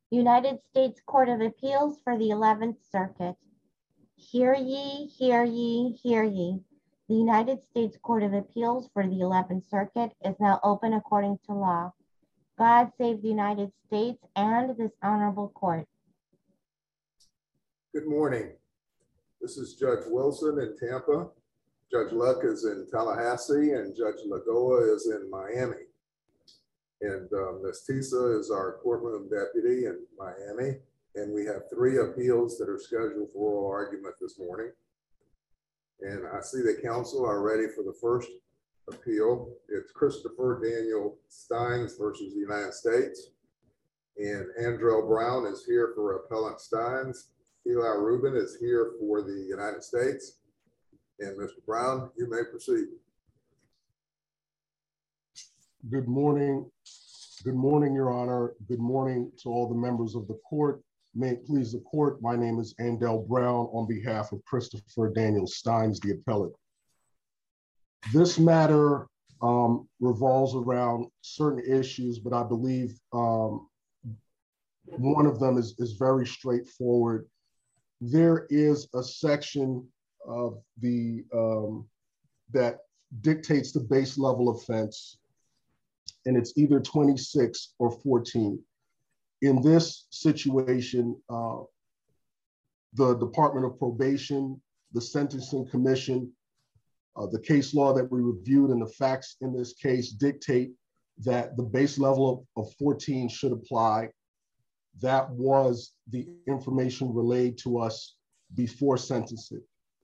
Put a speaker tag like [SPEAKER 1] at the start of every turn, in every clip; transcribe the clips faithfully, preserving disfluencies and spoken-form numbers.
[SPEAKER 1] United States Court of Appeals for the eleventh Circuit. Hear ye, hear ye, hear ye. The United States Court of Appeals for the eleventh Circuit is now open according to law. God save the United States and this honorable court.
[SPEAKER 2] Good morning. This is Judge Wilson in Tampa. Judge Luck is in Tallahassee and Judge Lagoa is in Miami. And um, Miz Tisa is our courtroom deputy in Miami. And we have three appeals that are scheduled for oral argument this morning. And I see the counsel are ready for the first appeal. It's Christopher Daniel Steins versus the United States. And Andrell Brown is here for Appellant Steins. Eli Rubin is here for the United States. And Mister Brown, you may proceed.
[SPEAKER 3] Good morning. Good morning, Your Honor. Good morning to all the members of the court. May it please the court, my name is Andrell Brown on behalf of Christopher Daniel Steins, the appellate. This matter um, revolves around certain issues, but I believe um, one of them is, is very straightforward. There is a section of the um, that dictates the base level offense, and it's either twenty-six or fourteen. In this situation, uh, the Department of Probation, the Sentencing Commission, uh, the case law that we reviewed and the facts in this case dictate that the base level of, of fourteen should apply. That was the information relayed to us before sentencing.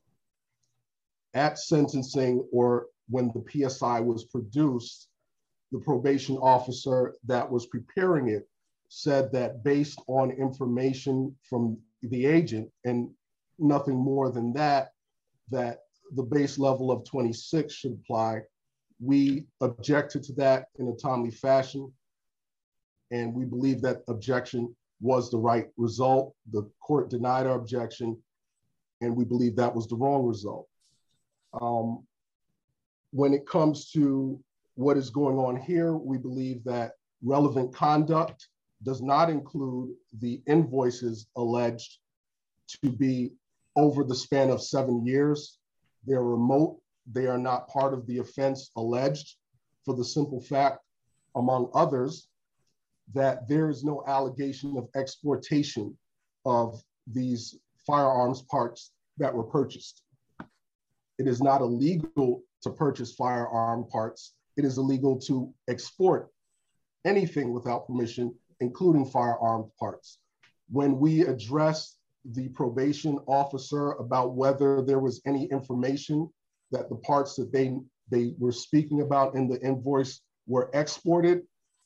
[SPEAKER 3] At sentencing, or when the P S I was produced, the probation officer that was preparing it said that based on information from the agent and nothing more than that, that the base level of twenty-six should apply. We objected to that in a timely fashion, and we believe that objection was the right result. The court denied our objection, and we believe that was the wrong result. Um, when it comes to what is going on here, we believe that relevant conduct does not include the invoices alleged to be over the span of seven years. They're remote. They are not part of the offense alleged, for the simple fact, among others, that there is no allegation of exportation of these firearms parts that were purchased. It is not illegal to purchase firearm parts. It is illegal to export anything without permission, including firearm parts. When we addressed the probation officer about whether there was any information that the parts that they, they were speaking about in the invoice were exported,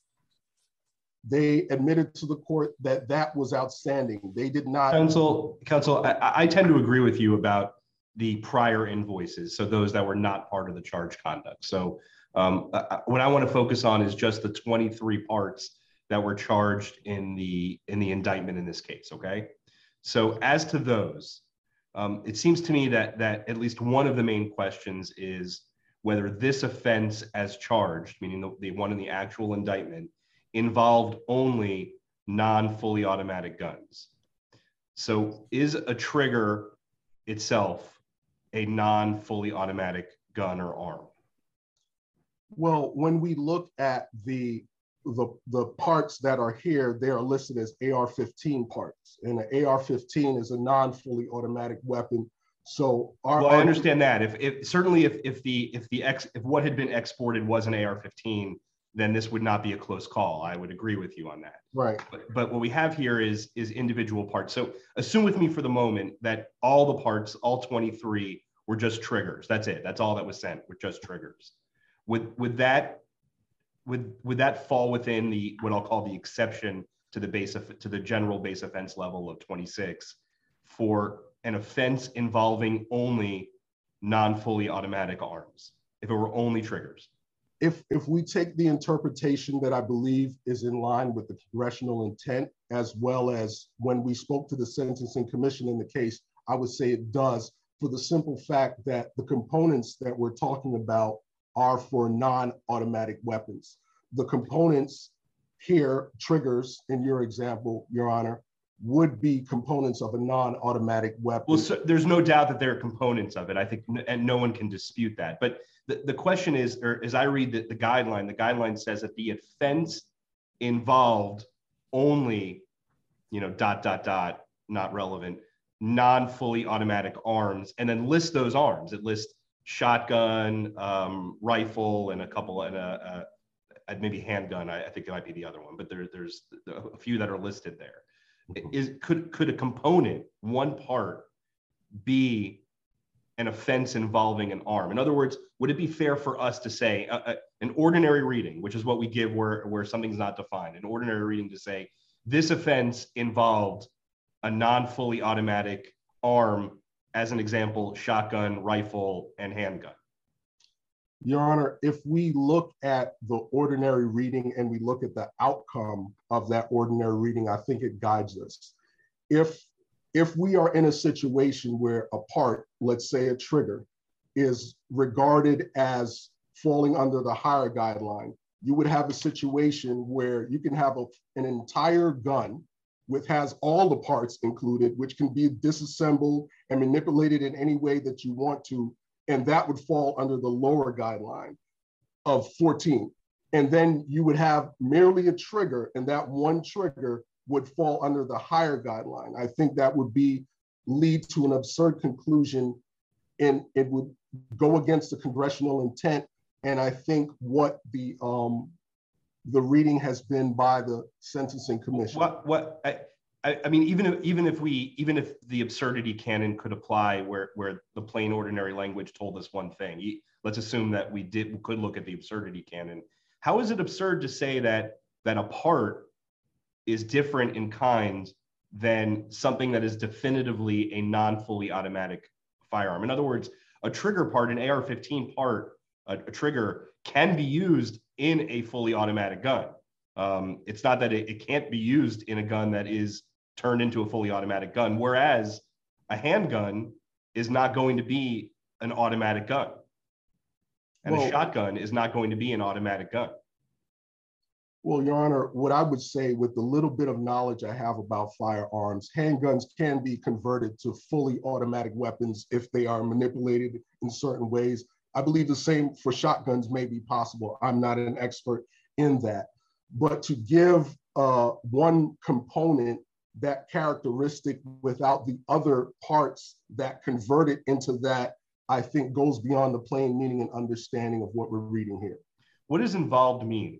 [SPEAKER 3] they admitted to the court that that was outstanding. They did not.
[SPEAKER 4] Counsel, counsel, I, I tend to agree with you about the prior invoices, so those that were not part of the charge conduct. So um, I, what I want to focus on is just the twenty-three parts that were charged in the in the indictment in this case. Okay, so as to those, um, it seems to me that that at least one of the main questions is whether this offense as charged, meaning the, the one in the actual indictment, involved only non-fully automatic guns. So is a trigger itself a non-fully automatic gun or arm?
[SPEAKER 3] Well, when we look at the The, the parts that are here, they are listed as A R fifteen parts, and an A R fifteen is a non-fully automatic weapon. So our,
[SPEAKER 4] well, I understand that. If, if certainly if if the if the ex if what had been exported was an A R fifteen, then this would not be a close call. I would agree with you on that.
[SPEAKER 3] Right.
[SPEAKER 4] But, but what we have here is is individual parts. So assume with me for the moment that all the parts, all twenty-three, were just triggers. That's it. That's all that was sent, were just triggers. Would would that Would, would that fall within the what I'll call the exception to the base of, to the general base offense level of twenty-six for an offense involving only non-fully automatic arms, if it were only triggers?
[SPEAKER 3] If if we take the interpretation that I believe is in line with the congressional intent, as well as when we spoke to the Sentencing Commission in the case, I would say it does, for the simple fact that the components that we're talking about are for non-automatic weapons. The components here, triggers, in your example, Your Honor, would be components of a non-automatic weapon.
[SPEAKER 4] Well, so there's no doubt that there are components of it, I think, and no one can dispute that. But the, the question is, or as I read the, the guideline, the guideline says that the offense involved only, you know, dot, dot, dot, not relevant, non-fully automatic arms, and then lists those arms. It lists shotgun, um, rifle, and a couple, and a, a, a maybe handgun. I, I think it might be the other one, but there, there's a few that are listed there. Is could could a component, one part, be an offense involving an arm? In other words, would it be fair for us to say uh, uh, an ordinary reading, which is what we give where where something's not defined, an ordinary reading to say this offense involved a non-fully automatic arm, as an example, shotgun, rifle, and handgun?
[SPEAKER 3] Your Honor, if we look at the ordinary reading and we look at the outcome of that ordinary reading, I think it guides us. If, if we are in a situation where a part, let's say a trigger, is regarded as falling under the higher guideline, you would have a situation where you can have a, an entire gun which has all the parts included, which can be disassembled and manipulated in any way that you want to, and that would fall under the lower guideline of fourteen. And then you would have merely a trigger, and that one trigger would fall under the higher guideline. I think that would be lead to an absurd conclusion, and it would go against the congressional intent. And I think what the um, the reading has been by the Sentencing Commission.
[SPEAKER 4] What what I, I, I mean, even if even if we even if the absurdity canon could apply, where where the plain ordinary language told us one thing, let's assume that we did we could look at the absurdity canon. How is it absurd to say that that a part is different in kind than something that is definitively a non-fully automatic firearm? In other words, a trigger part, an A R fifteen part, a, a trigger can be used in a fully automatic gun. Um, it's not that it, it can't be used in a gun that is turned into a fully automatic gun, whereas a handgun is not going to be an automatic gun. And well, a shotgun is not going to be an automatic gun.
[SPEAKER 3] Well, Your Honor, what I would say, with the little bit of knowledge I have about firearms, handguns can be converted to fully automatic weapons if they are manipulated in certain ways. I believe the same for shotguns may be possible. I'm not an expert in that. But to give uh, one component that characteristic without the other parts that convert it into that, I think goes beyond the plain meaning and understanding of what we're reading here.
[SPEAKER 4] What does involved mean?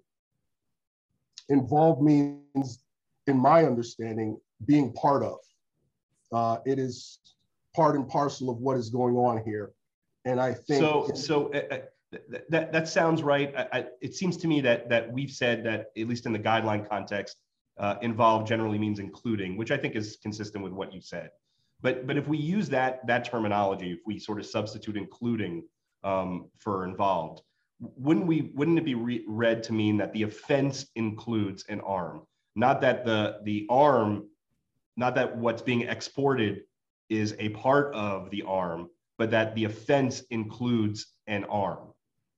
[SPEAKER 3] Involved means, in my understanding, being part of. Uh, it is part and parcel of what is going on here. And I think
[SPEAKER 4] so. So uh, that, that that sounds right. I, I, it seems to me that that we've said that, at least in the guideline context, uh, involved generally means including, which I think is consistent with what you said. But but if we use that that terminology, if we sort of substitute including um, for involved, wouldn't we wouldn't it be re read to mean that the offense includes an arm, not that the the arm, not that what's being exported is a part of the arm, but that the offense includes an arm?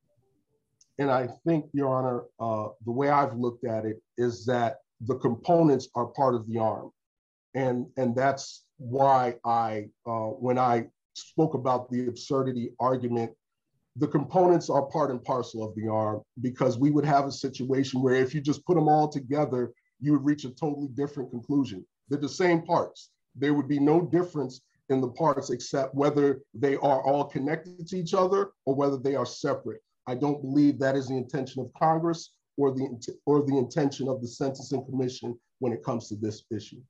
[SPEAKER 3] And I think, Your Honor, uh, the way I've looked at it is that the components are part of the arm. And, and that's why I, uh, when I spoke about the absurdity argument, the components are part and parcel of the arm, because we would have a situation where if you just put them all together, you would reach a totally different conclusion. They're the same parts. There would be no difference in the parts except whether they are all connected to each other or whether they are separate. I don't believe that is the intention of Congress or the, or the intention of the Sentencing Commission when it comes to this issue.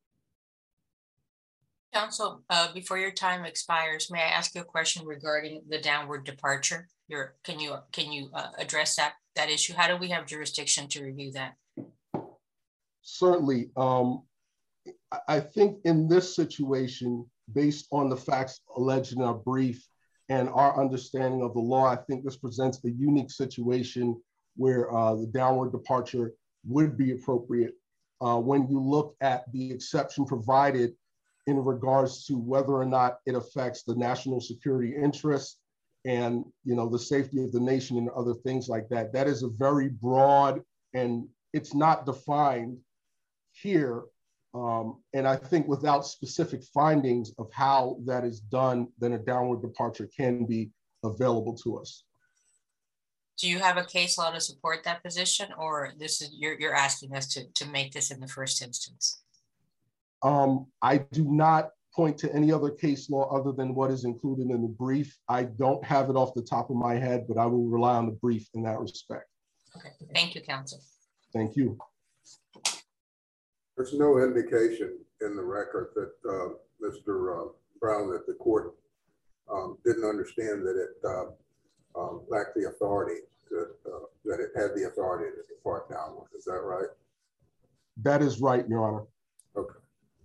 [SPEAKER 5] Counsel, uh, before your time expires, may I ask you a question regarding the downward departure? Your, can you can you uh, address that that issue? How do we have jurisdiction to review that?
[SPEAKER 3] Certainly. Um, I think in this situation, based on the facts alleged in our brief and our understanding of the law, I think this presents a unique situation where uh, the downward departure would be appropriate. Uh, when you look at the exception provided in regards to whether or not it affects the national security interest and, you know, the safety of the nation and other things like that, that is a very broad and it's not defined here. Um, and I think without specific findings of how that is done, then a downward departure can be available to us.
[SPEAKER 5] Do you have a case law to support that position, or this is you're you're asking us to to make this in the first instance?
[SPEAKER 3] Um, I do not point to any other case law other than what is included in the brief. I don't have it off the top of my head, but I will rely on the brief in that respect.
[SPEAKER 5] Okay, thank you, counsel.
[SPEAKER 3] Thank you.
[SPEAKER 2] There's no indication in the record that uh, Mister Uh, Brown, that the court um, didn't understand that it uh, um, lacked the authority to, uh, that it had the authority to depart downward. Is that right?
[SPEAKER 3] That is right, Your Honor.
[SPEAKER 2] Okay.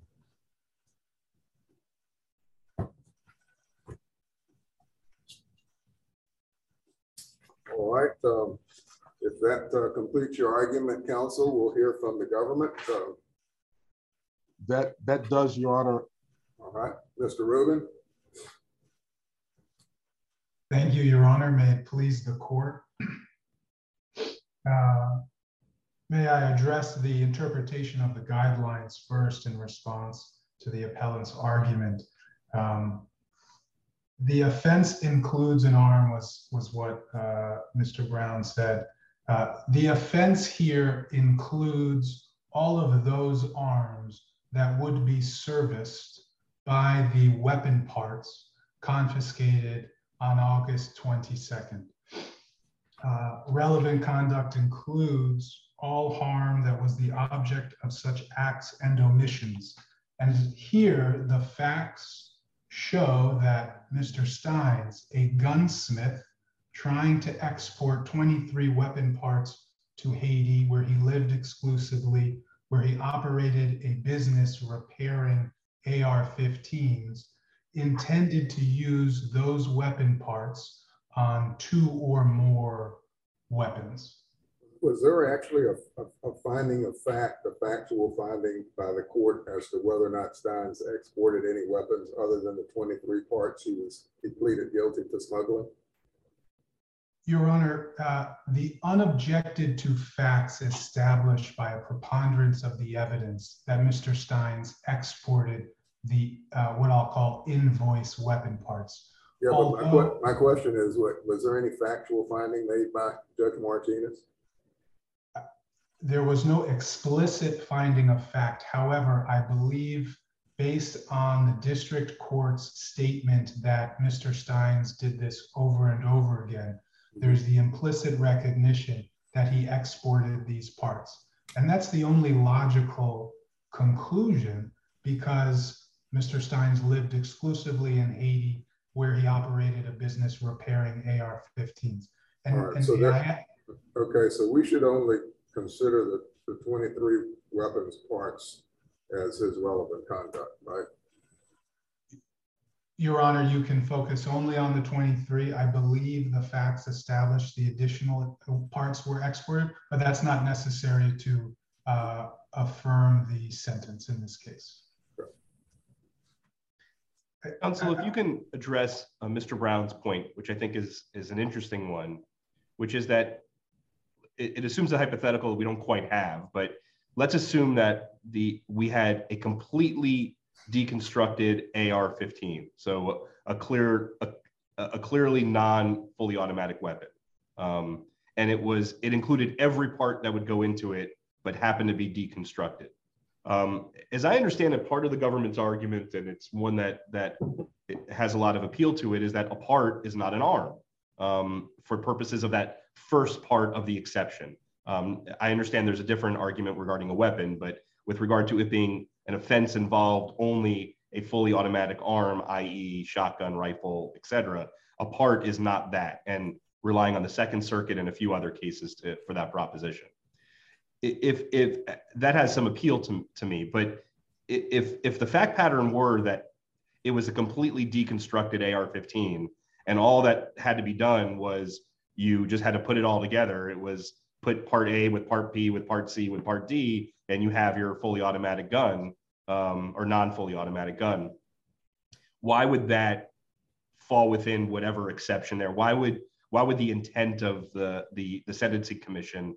[SPEAKER 2] All right. Um, if that uh, completes your argument, counsel, we'll hear from the government. Uh,
[SPEAKER 3] That that does, Your Honor.
[SPEAKER 2] all right, Mister Rubin.
[SPEAKER 6] Thank you, Your Honor. May it please the court. Uh, may I address the interpretation of the guidelines first in response to the appellant's argument? Um, the offense includes an arm was, was what uh, Mister Brown said. Uh, the offense here includes all of those arms that would be serviced by the weapon parts confiscated on August twenty-second. Uh, relevant conduct includes all harm that was the object of such acts and omissions. And here the facts show that Mister Steins, a gunsmith trying to export twenty-three weapon parts to Haiti, where he lived exclusively, where he operated a business repairing A R fifteens, intended to use those weapon parts on two or more weapons.
[SPEAKER 2] Was there actually a, a, a finding of fact, a factual finding by the court as to whether or not Steins exported any weapons other than the twenty-three parts he was he pleaded guilty to smuggling?
[SPEAKER 6] Your Honor, uh, the unobjected to facts established by a preponderance of the evidence that Mister Steins exported the uh, what I'll call invoice weapon parts.
[SPEAKER 2] Yeah, but
[SPEAKER 6] Although,
[SPEAKER 2] my, my question is, what was there any factual finding made by Judge Martinez?
[SPEAKER 6] There was no explicit finding of fact. However, I believe based on the district court's statement that Mister Steins did this over and over again, there's the implicit recognition that he exported these parts. And that's the only logical conclusion, because Mister Steins lived exclusively in Haiti, where he operated a business repairing A R fifteens. And,
[SPEAKER 2] All right,
[SPEAKER 6] and
[SPEAKER 2] so
[SPEAKER 6] the,
[SPEAKER 2] that,
[SPEAKER 6] I,
[SPEAKER 2] okay, so we should only consider the, the twenty-three weapons parts as his relevant conduct, right?
[SPEAKER 6] Your Honor, you can focus only on the twenty-three. I believe the facts established the additional parts were exported, but that's not necessary to uh, affirm the sentence in this case.
[SPEAKER 4] Counsel, if you can address uh, Mister Brown's point, which I think is, is an interesting one, which is that it, it assumes a hypothetical we don't quite have, but let's assume that the we had a completely deconstructed A R fifteen, so a clear, a, a clearly non-fully automatic weapon, um, and it was it included every part that would go into it, but happened to be deconstructed. Um, as I understand it, part of the government's argument, and it's one that that it has a lot of appeal to it, is that a part is not an arm um, for purposes of that first part of the exception. Um, I understand there's a different argument regarding a weapon, but with regard to it being an offense involved only a fully automatic arm, that is shotgun, rifle, et cetera, a part is not that, and relying on the Second Circuit and a few other cases to, for that proposition. If, if that has some appeal to, to me, but if, if the fact pattern were that it was a completely deconstructed A R fifteen and all that had to be done was you just had to put it all together, it was put part A with part B with part C with part D, and you have your fully automatic gun um, or non-fully automatic gun. Why would that fall within whatever exception there? Why would why would the intent of the the, the Sentencing Commission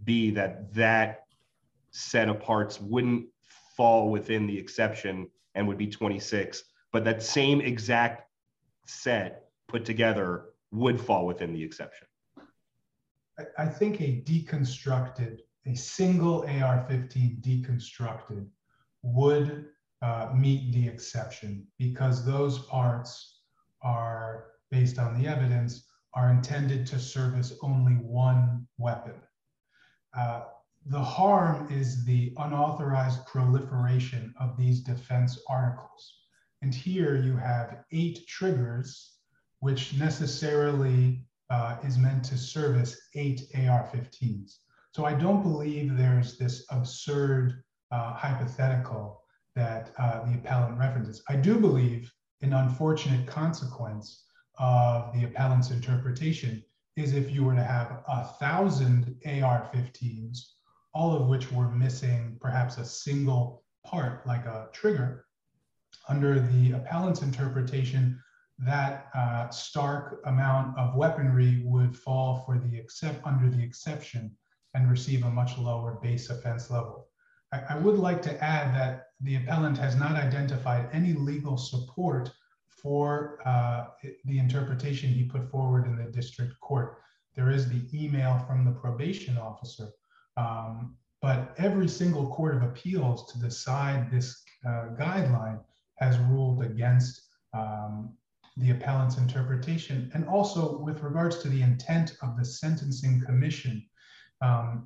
[SPEAKER 4] be that that set of parts wouldn't fall within the exception and would be twenty-six, but that same exact set put together would fall within the exception?
[SPEAKER 6] I, I think a deconstructed, a single A R fifteen deconstructed would uh, meet the exception, because those parts are, based on the evidence, are intended to service only one weapon. Uh, the harm is the unauthorized proliferation of these defense articles. And here you have eight triggers, which necessarily uh, is meant to service eight A R fifteens. So I don't believe there's this absurd uh, hypothetical that uh, the appellant references. I do believe an unfortunate consequence of the appellant's interpretation is if you were to have a thousand A R fifteens, all of which were missing perhaps a single part like a trigger. Under the appellant's interpretation, that uh, stark amount of weaponry would fall for the except under the exception and receive a much lower base offense level. I, I would like to add that the appellant has not identified any legal support for uh, the interpretation he put forward in the district court. There is the email from the probation officer, um, but every single court of appeals to decide this uh, guideline has ruled against um, the appellant's interpretation. And also with regards to the intent of the Sentencing Commission, um,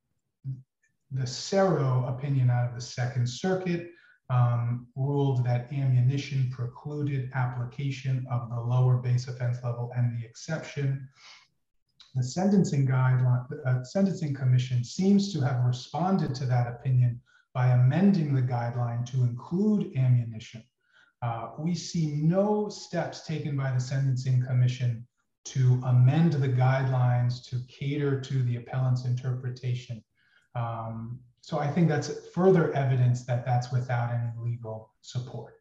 [SPEAKER 6] the Cerro opinion out of the Second Circuit um, ruled that ammunition precluded application of the lower base offense level and the exception. The Sentencing Guideline, uh, Sentencing Commission seems to have responded to that opinion by amending the guideline to include ammunition. Uh, we see no steps taken by the Sentencing Commission to amend the guidelines to cater to the appellant's interpretation. Um, so I think that's further evidence that that's without any legal support.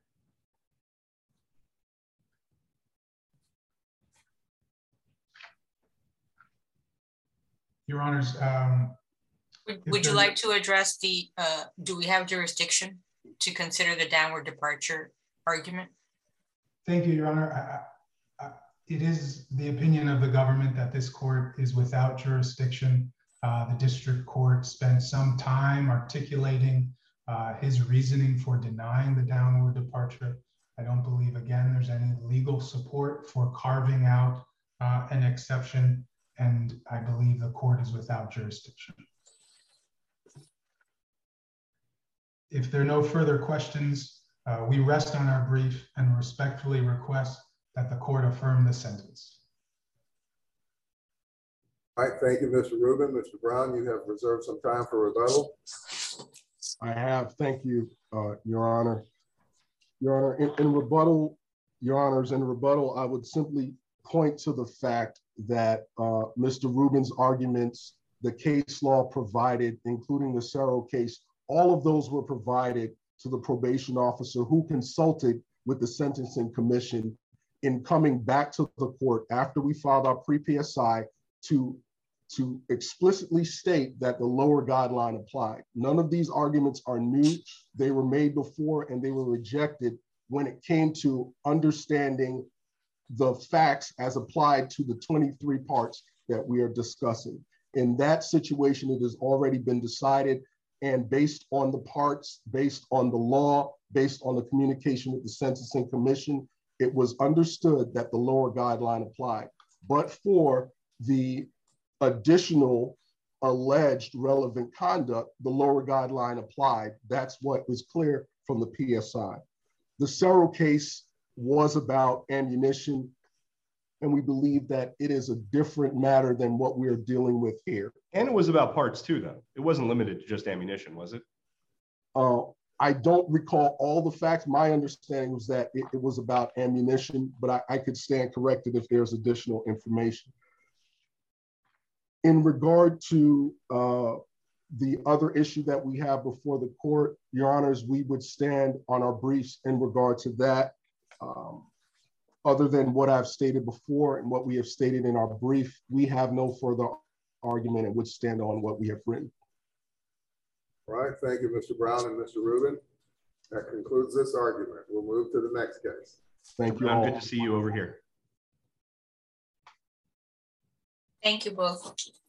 [SPEAKER 6] Your Honors, um,
[SPEAKER 5] Would, would you like to address the, uh, do we have jurisdiction to consider the downward departure argument?
[SPEAKER 6] Thank you, Your Honor. I, I, it is the opinion of the government that this court is without jurisdiction. Uh, the district court spent some time articulating uh, his reasoning for denying the downward departure. I don't believe, again, there's any legal support for carving out uh, an exception, and I believe the court is without jurisdiction. If there are no further questions, uh, we rest on our brief and respectfully request that the court affirm the sentence.
[SPEAKER 2] All right, thank you, Mister Rubin. Mister Brown, you have reserved some time for rebuttal.
[SPEAKER 3] I have, thank you, uh, Your Honor. Your Honor, in, in rebuttal, Your Honors, in rebuttal, I would simply point to the fact that uh, Mister Rubin's arguments, the case law provided, including the Cerro case, all of those were provided to the probation officer who consulted with the Sentencing Commission in coming back to the court after we filed our pre-P S I to, to explicitly state that the lower guideline applied. None of these arguments are new. They were made before and they were rejected when it came to understanding the facts as applied to the twenty-three parts that we are discussing. In that situation, it has already been decided, and based on the parts, based on the law, based on the communication with the Sentencing Commission, it was understood that the lower guideline applied. But for the additional alleged relevant conduct, the lower guideline applied. That's what was clear from the P S I. The Cerro case was about ammunition, and we believe that it is a different matter than what we're dealing with here.
[SPEAKER 4] And it was about parts too, though. It wasn't limited to just ammunition, was it?
[SPEAKER 3] Uh, I don't recall all the facts. My understanding was that it, it was about ammunition, but I, I could stand corrected if there's additional information. In regard to uh, the other issue that we have before the court, Your Honors, we would stand on our briefs in regard to that. Um, other than what I've stated before and what we have stated in our brief, we have no further argument and would stand on what we have written.
[SPEAKER 2] All right, thank you, Mister Brown and Mister Rubin. That concludes this argument. We'll move to the next case.
[SPEAKER 3] Thank you
[SPEAKER 4] Brown,
[SPEAKER 3] all.
[SPEAKER 4] good to see you over here.
[SPEAKER 5] Thank you both.